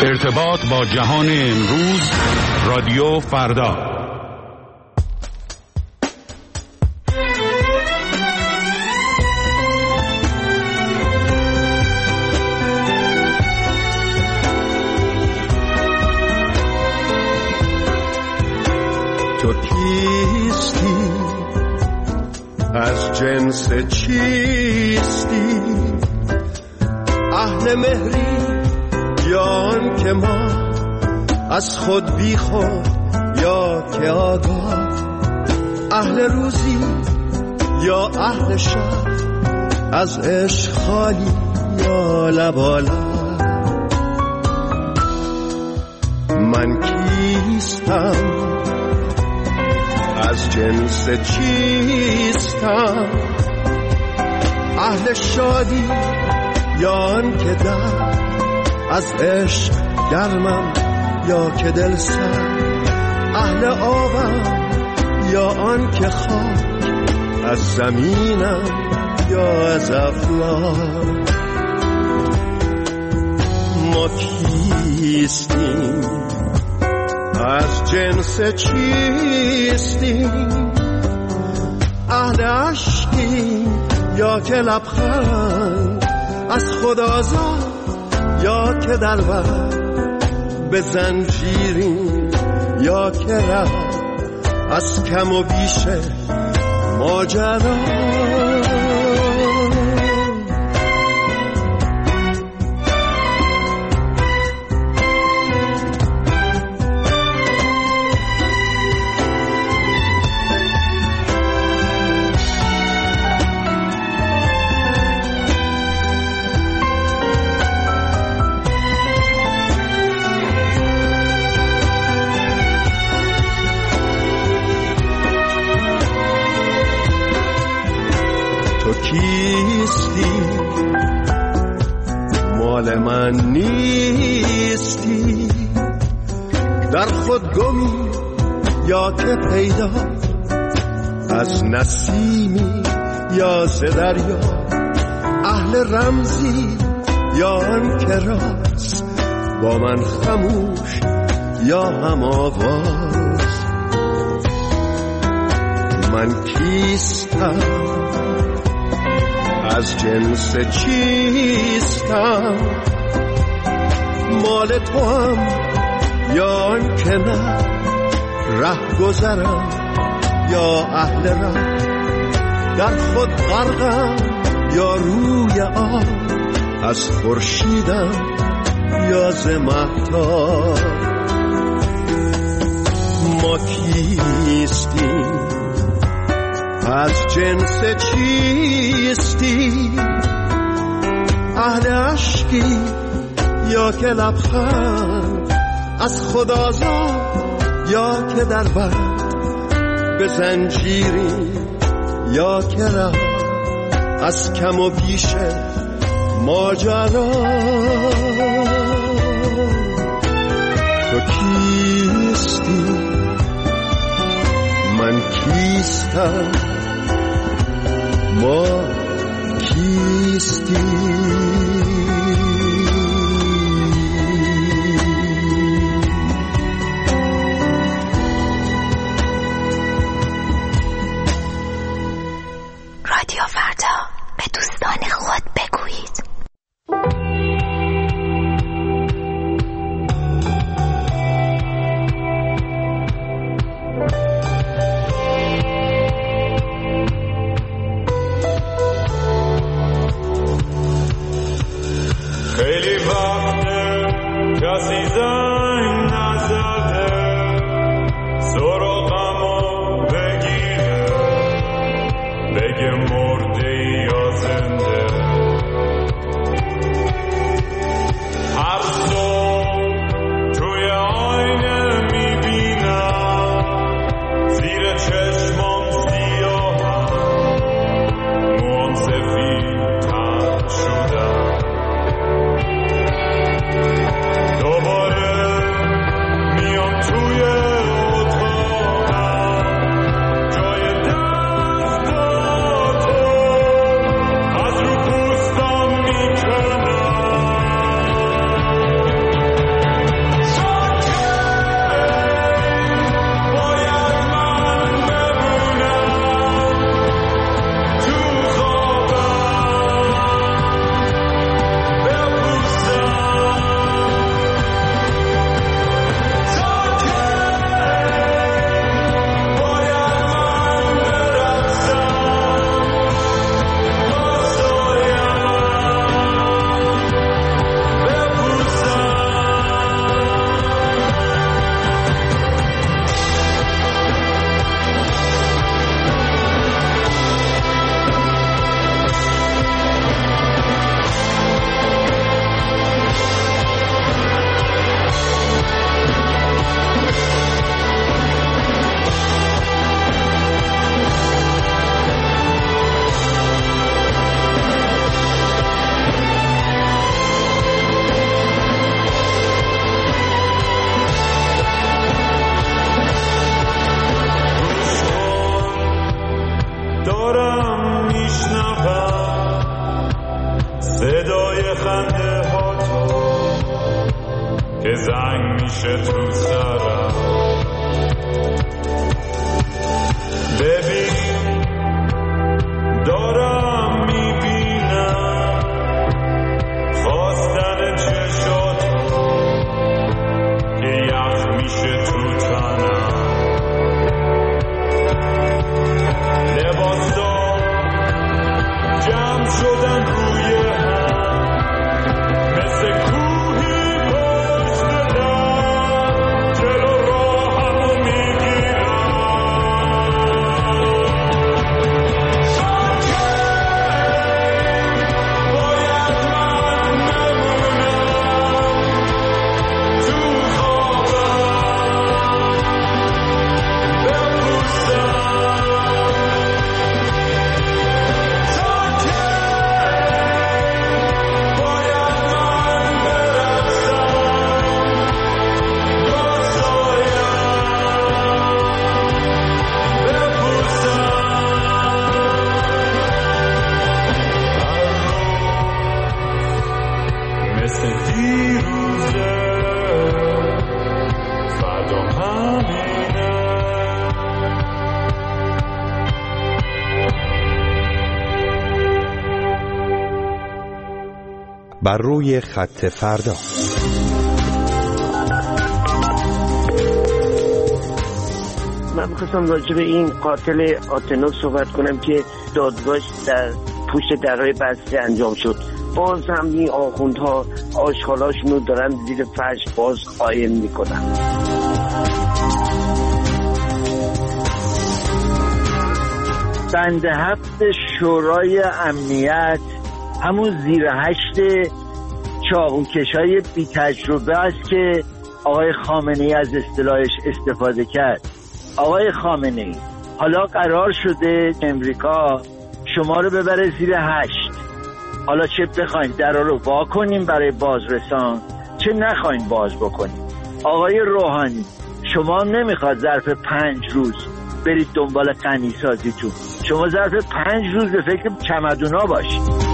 ارتباط با جهان امروز، رادیو فردا. تو کیستی؟ از جنس چیستی؟ اهل مهری یا آن که ما از خود بی خود یا که آگاه؟ اهل روزی یا اهل شب؟ از عشق خالی یا لبالا؟ من کیستم؟ از جنس چیستم؟ اهل شادی یا آن که در از عشق گرمم یا که دل سر؟ اهل آبم یا آن که خاک از زمینم یا از افلاک؟ ما کیستیم؟ از جنس چیستیم؟ اهل عشقیم یا که لبخند از خود آزاد یا که در بر به زنجیریم یا که ره از کم و بیش ماجرا؟ کیستی؟ مال من نیستی؟ در خود گمی یا که پیدا؟ از نسیمی یا ز دریا؟ اهل رمزی یا آن که راست با من خموش یا هم آواز؟ من کیستم؟ از جنس چیستم؟ مال تو هم یا آن که نه؟ ره گذرم یا اهل ره؟ در خود غرقم یا روی آب؟ از خورشیدم یا ز مهتاب؟ ما کیستیم؟ از جنس چیستی؟ اهل عشقی یا که لبخند از خود آزاد یا که در بر به زنجیری یا که ره از کم و بیش ماجرا؟ تو کیستی؟ من کیستم؟ ما کیستیم؟ رادیو فردا، به دوستان خود بگویید. خیلی وقته کسی زنگ نزده سراغمو بگیره بگه مرده یا زنده. هر صبح توی آینه میبینم زیر چشمام سیاهم موام سفید تر شدم. دوباره که زنگ میشه تو سرم. ببین دارم میبینم خواستن چشاتو که یخ میشه تو تنم. لباسا جمع شدن روی هم مثل کوهی پشت در جلو راهمو میگیرم. بر روی خط فردا. من می‌خواستم راجع به این قاتل آتنا صحبت کنم که دادگاهش در پشت درهای بسته انجام شد. باز هم این آخوندها آشغالاشونو دارن زیر فرش باز قایم میکنن. بند 7 شورای امنیت همون زیر 8 چاقوکشای بی تجربه است که آقای خامنه‌ای از اصطلاحش استفاده کرد. آقای خامنه‌ای، حالا قرار شده امریکا شما رو ببره زیر 8. حالا چه بخواین درها رو وا کنیم برای بازرسان، چه نخواین باز بکنیم. آقای روحانی، شما نمیخواد ظرف 5 روز برید دنبال غنی سازیتون، شما ظرف 5 روز به فکر چمدونا باشید.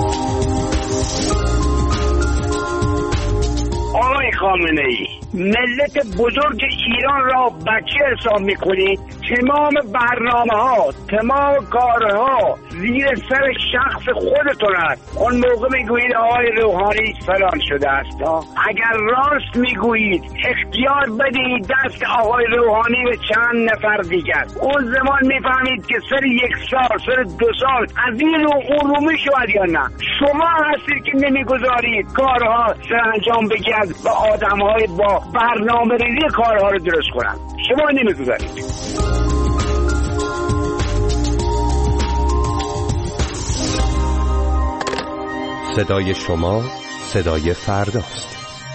آقای خامنه‌ای، ملت بزرگ ایران را بچه حساب میکنید. تمام برنامه‌ها، تمام کارها زیر سر شخص خودتون است. اون موقع میگویید آقای روحانی فلان شده است. اگر راست میگویید اختیار بدهید دست آقای روحانی به چند نفر دیگر. اون زمان میفهمید که سر 1 سال، سر 2 سال از این عمومی شود یا نه. شما هستید که نمیگذارید کارها سرانجام بگیرد و آدم‌های با برنامه ریزی کارها رو درست کنند. شما نمیگذارید. صدای شما صدای فرداست.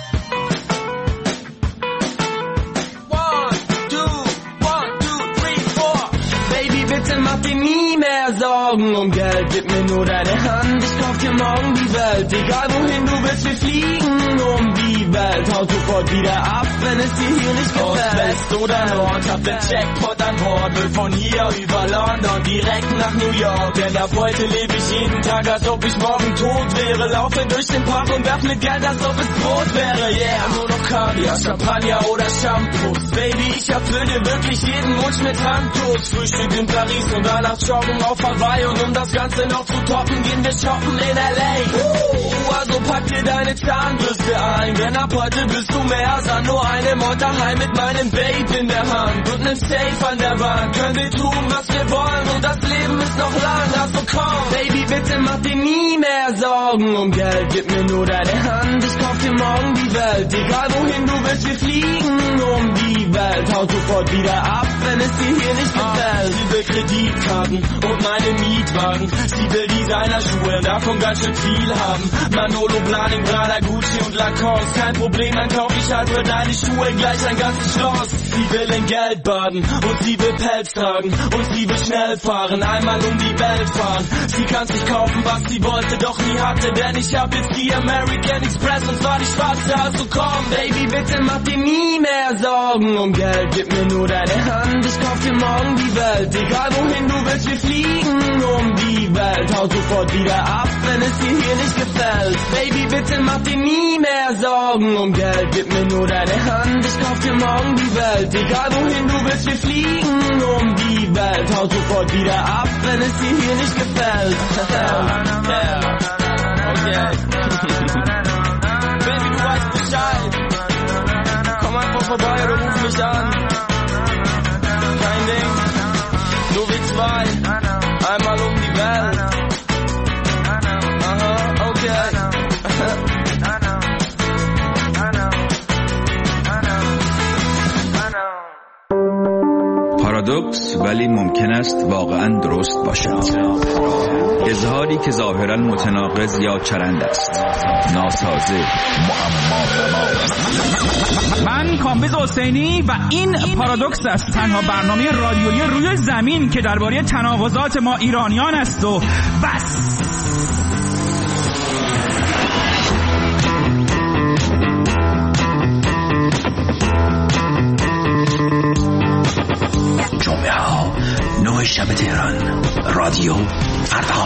Mach dir nie mehr Sorgen um Geld, gib mir nur deine Hand, ich kauf dir morgen die Welt, egal wohin du willst, wir fliegen um die Welt, haut sofort wieder ab, wenn es dir hier nicht gefällt. Ost, West oder Nord, hab den Jackpot an Bord, will von hier über London direkt nach New York, denn ab heute lebe ich jeden Tag, als ob ich morgen tot wäre, laufe durch den Park und werf mit Geld, als ob es Brot wäre, yeah, nur noch Kaviar, Champagner oder Shampoos, Baby, ich erfüll dir wirklich jeden Wunsch mit Handtuch, Frühstück in Paris und danach joggen auf Hawaii und um das Ganze noch zu toppen, gehen wir shoppen in L.A. Also pack dir deine Zahnbürste ein, denn ab heute bist du mehr als nur eine Mod daheim mit meinem Babe in der Hand und nem Safe an der Wand. Können wir tun, was wir wollen und das Leben ist noch lang, also komm. Baby, bitte mach dir nie mehr Sorgen um Geld, gib mir nur deine Hand, ich kauf dir morgen die Welt. Egal wohin du willst, wir fliegen um die Welt. Haut sofort wieder ab, wenn es dir hier nicht gefällt. Sie will Kreditkarten und meine Mietwagen. Sie will Designerschuhe, davon ganz schön viel haben. Manolo, Blahnik, Prada, Gucci und Lacoste. Kein Problem, dann kauf ich halt für deine Schuhe gleich ein ganzes Schloss. Sie will in Geld baden und sie will Pelz tragen und sie will schnell fahren, einmal um die Welt fahren. Sie kann sich kaufen, was sie wollte, doch nie hatte, denn ich hab jetzt die American Express und zwar die schwarze, also Komm, Baby, bitte mach dir nie mehr Sorgen um Geld. Gib mir nur deine Hand, ich kauf dir morgen die Welt. Egal wohin du willst, wir fliegen um die Welt. Hau sofort wieder ab, wenn es dir hier nicht gefällt. Baby, bitte mach dir nie mehr Sorgen um Geld. Gib mir nur deine Hand, ich kauf dir morgen die Welt. Egal wohin du willst, wir fliegen um die Welt. Hau sofort wieder ab, wenn es dir hier nicht gefällt. Okay. Baby, du weißt Bescheid. Komm einfach vorbei oder ruf mich an. Kein Ding, nur wir zwei. Einmal um die Welt. Aha, okay. پارادوکس ولی ممکن است واقعا درست باشد. اظهاری که ظاهرا متناقض یا چرند است، ناسازه، معما. من کامبیز حسینی و این پارادوکس است، تنها برنامه رادیویی روی زمین که درباره تناقضات ما ایرانیان است و بس. جمعه ها 9 شب تهران، رادیو فردا.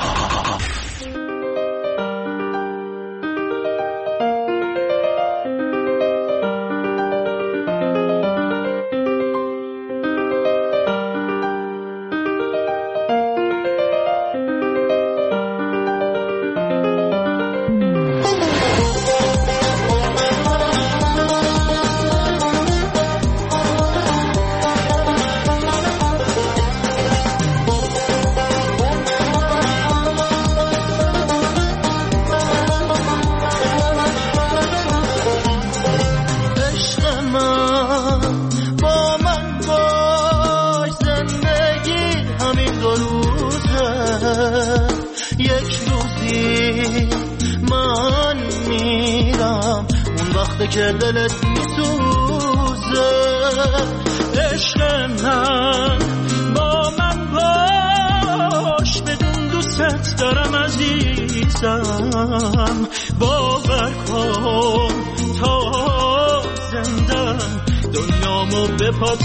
که دلت میسوزه عشق من با من باش بدون دوست دارم عزیزم باور کن تا زندم دنیامو به پات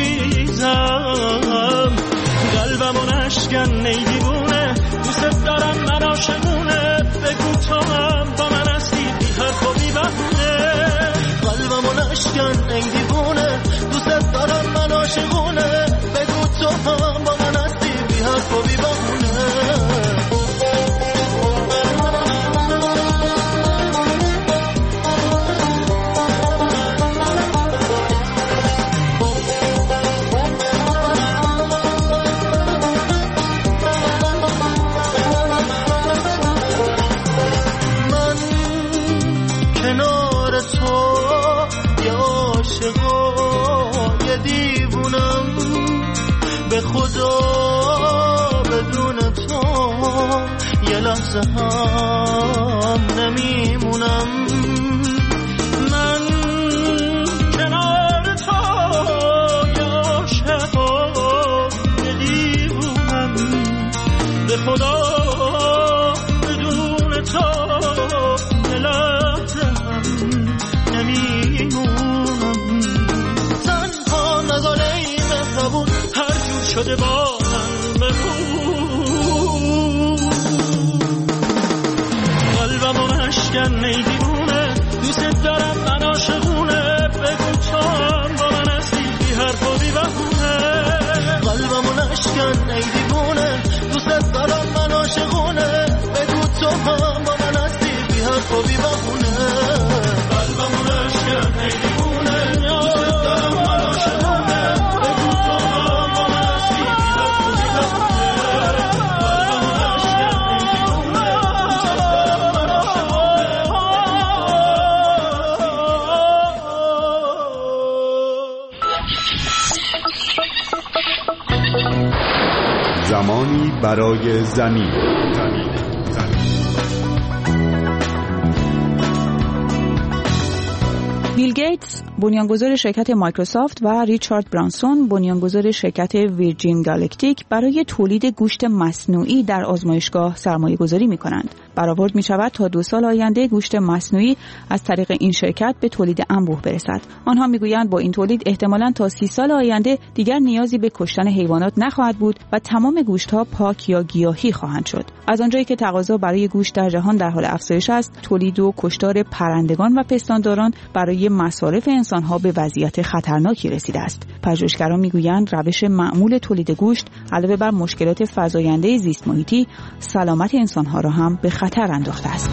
میریزم قلبمو نشکن ای دیوونه دوست دارم من عاشقونه بگو تا هم با من هستی بی حرف و بی بهونه قلبمو نشکن ای دیوونه دوست دارم من عاشقونه بگو تو هم با من هستی بی حرف و بی بهونه به خدا بدون تو یه لحظه هم نمیمونم من کنار تو یه عاشق یه دیوونم به خدا بدون تو یه لحظه هم نمیمونم تنها نزاله ای مهربون شده با من بگو قلبمو نشکن ای دیوونه دوست دارم من عاشقونه بگو تو هم با من هستی بی حرف و بی بهونه قلبمو نشکن ای دیوونه دوست دارم من عاشقونه بگو تو هم با من هستی بی حرف و بی بهونه قلبمو نشکن ای دیوونه دوست دارم من عاشقونه بگو تو هم با من زمانی برای زمین. بیل گیتس بنیانگذار شرکت مایکروسافت و ریچارد برانسون بنیانگذار شرکت ویرجین گالکتیک برای تولید گوشت مصنوعی در آزمایشگاه سرمایه‌گذاری می‌کنند. برآورد می‌شود تا 2 سال آینده گوشت مصنوعی از طریق این شرکت به تولید انبوه برسد. آنها می‌گویند با این تولید احتمالاً تا 30 سال آینده دیگر نیازی به کشتن حیوانات نخواهد بود و تمام گوشت‌ها پاک یا گیاهی خواهند شد. از آنجایی که تقاضا برای گوشت در جهان در حال افزایش است، تولید و کشتار پرندگان و پستانداران برای مصارف انسان‌ها به وضعیت خطرناکی رسیده است. پژوهشگران می‌گویند روش معمول تولید گوشت علاوه بر مشکلات فزاینده زیست محیطی، سلامت انسان‌ها را هم به خطر انداخته است.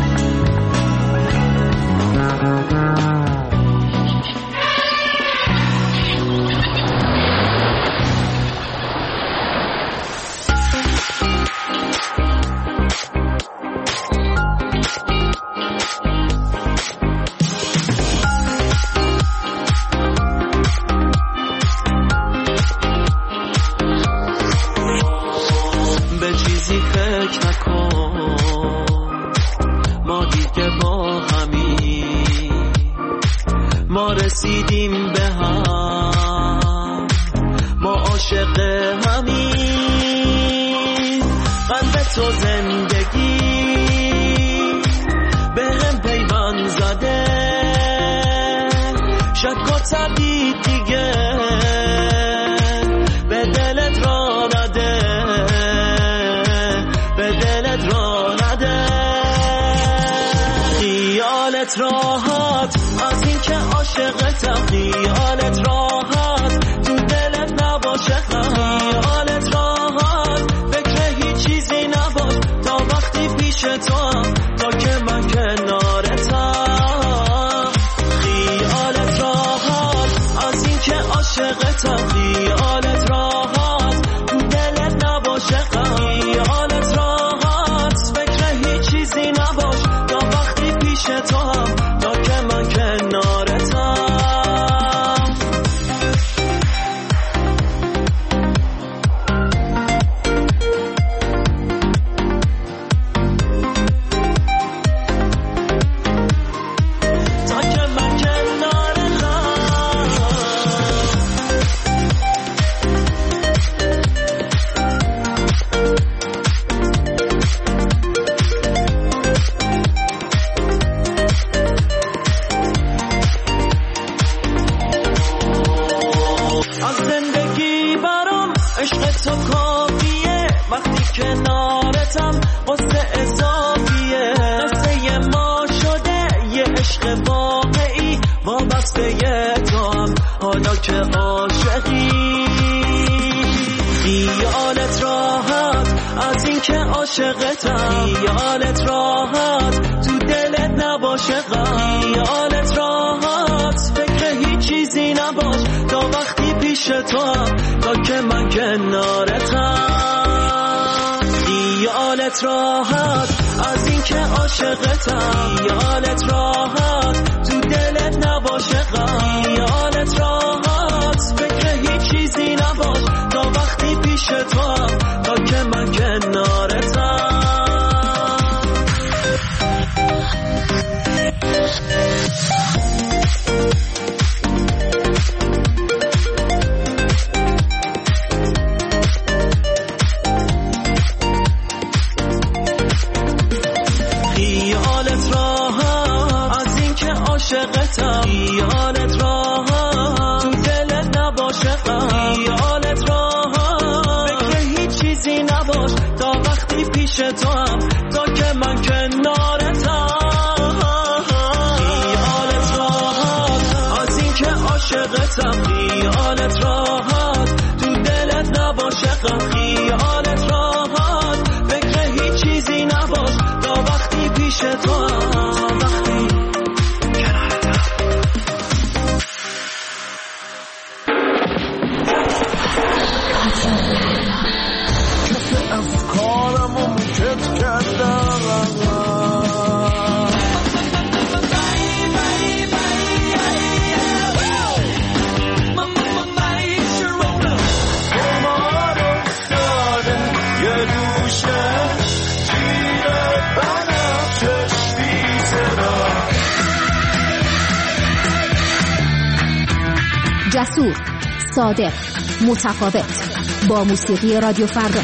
رسیدیم به هم، ما عاشق همین، قلب تو زندگی به هم پیوند زده، شک و تردید دیگه به دلت را نده، به دلت را نده. خیالت راحت از این که عاشقتم، خیالت راحت تو دلت نباشه، خیالت راحت فکر هیچ چیزی نباش تا وقتی پیش تو هم، تا که من کنارتم. خیالت راحت از این که عاشقتم، خیالت راحت تو دلت نباشه، خیالت راحت فکر هیچ چیزی نباش تا وقتی پیش تو هم، تا که من کنارتم. کنارتم واسه اضافیه، قصه ما شده یه عشق واقعی، وابسته تو هم حالا که عاشقی. خیالت راحت از این که عاشقتم، خیالت راحت تو دلت نباشه، خیالت راحت فکر هیچ چیزی نباش تا وقتی پیش تو هم، تا که من کنارتم. خیالت راحت از این که عاشقتم، خیالت راحت تو دلت نباشه، خیالت راحت فکر هیچ چیزی نباش تا وقتی پیش تو هم، تا که من کنارتم. عاشقتم، خیالت راحت تو دلت نباشه، خیالت راحت فکر هیچ چیزی نباش تا وقتی پیش تو هم، تا که من کنارتم. خیالت راحت از این که عاشقتم، خیالت راحت تو دلت نباشه، خیالت راحت فکر هیچ چیزی نباش تا وقتی پیش تو هم، تا وقتی جسور، صادق، متفاوت. با موسیقی رادیو فردا.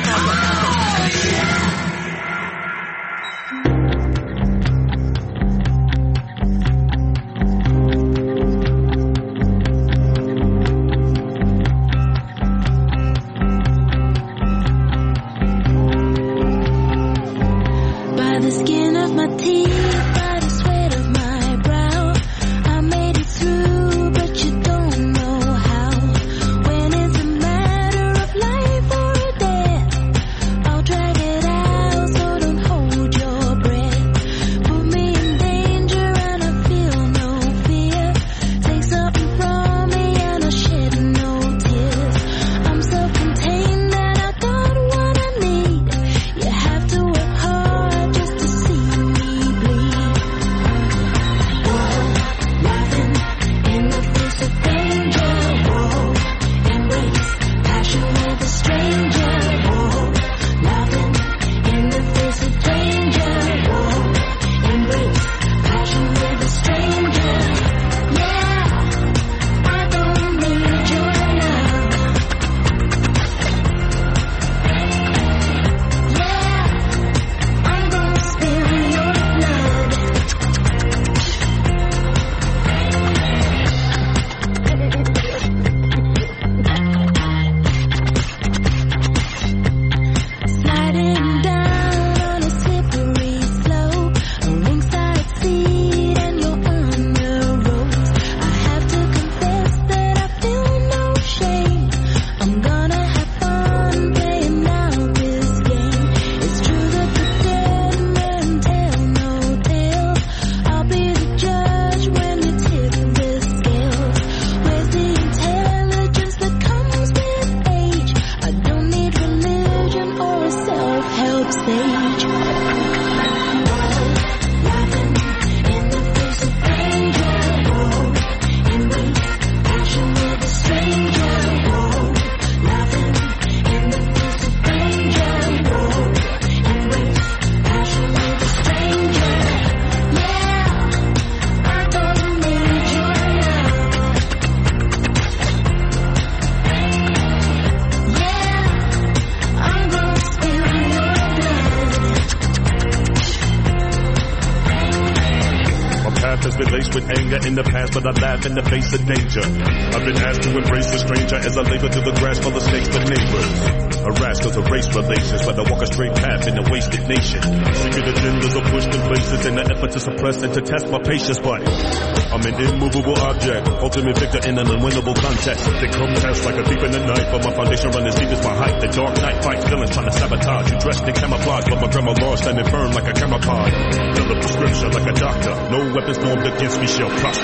In the past, but I laugh in the face of danger. I've been asked to embrace a stranger as I labor through the grass full of snakes but neighbors. Harassed cause of race relations, but I walk a straight path in a wasted nation. Secret agendas are pushed in places in the effort to suppress and to test my patience, but I'm an immovable object, ultimate victor in an unwinnable contest. They come test like a thief in the night, but my foundation run as deep as my height. The dark night fights villains trying to sabotage. You dressed in camouflage, but my grandma law standing firm like a camouflage. Fill the prescription like a doctor. No weapons formed against me shall prosper.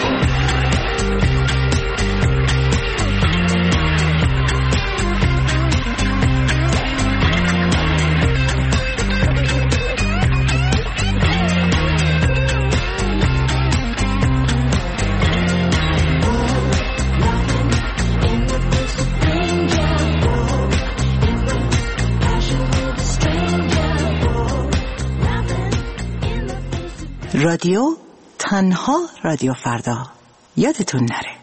رادیو تنها رادیو فردا، یادتون نره.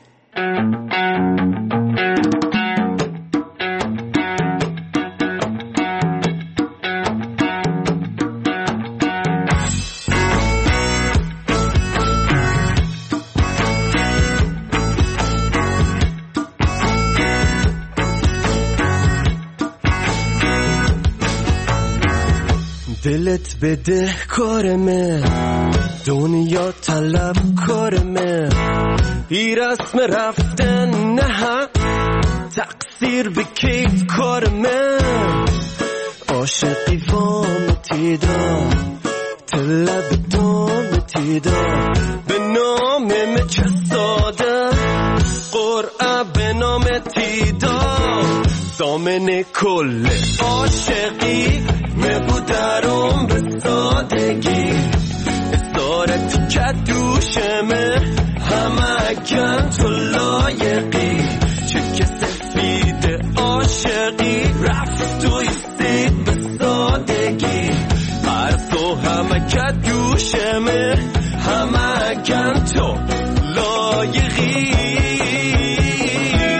دلت بده کارمه، دنیا طلب کارمه، ای رسم رفتن نه تقصیر به کیف کارمه، عاشقی وامتی دا طلب دامتی دا به نام مچستاده قرعه به نامتی دا دامن کل عاشقی مبودرم به سادگی دارت که دوشمه همه کن تو لایقی چه که سفید عاشقی رفت و ایستید به سادگی هر تو همه که دوشمه همه کن تو لایقی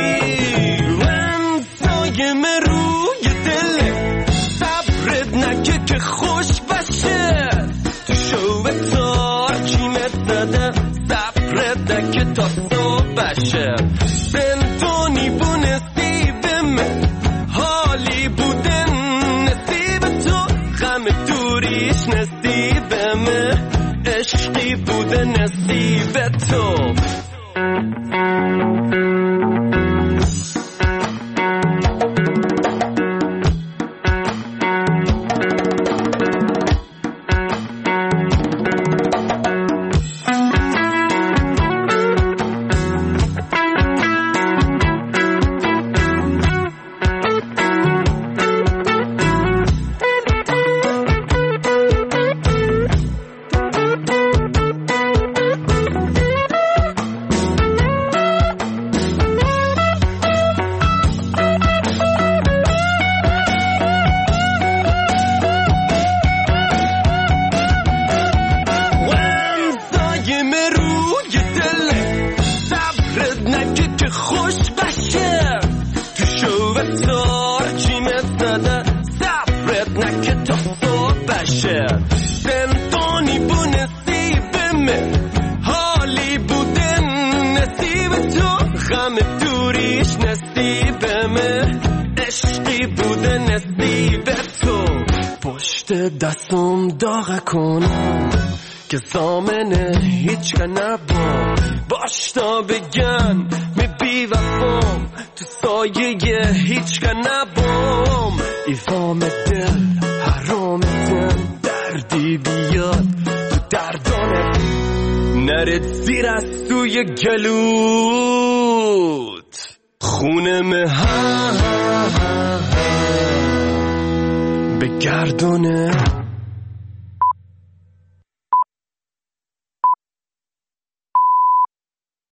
تا صبح بشه بنتونی بو نصیبمه حالی بودن نصیب تو غم دوریش نصیبمه عشقی بوده نصیب تو دستم داغ کنم که زامنه هیچ که نبام باش تا بگن می بی وفام تو سایه هیچ که نبام ایوام دل حرامتن دردی بیاد تو دردانه نرد زیر از توی گلوت خونه به گردونه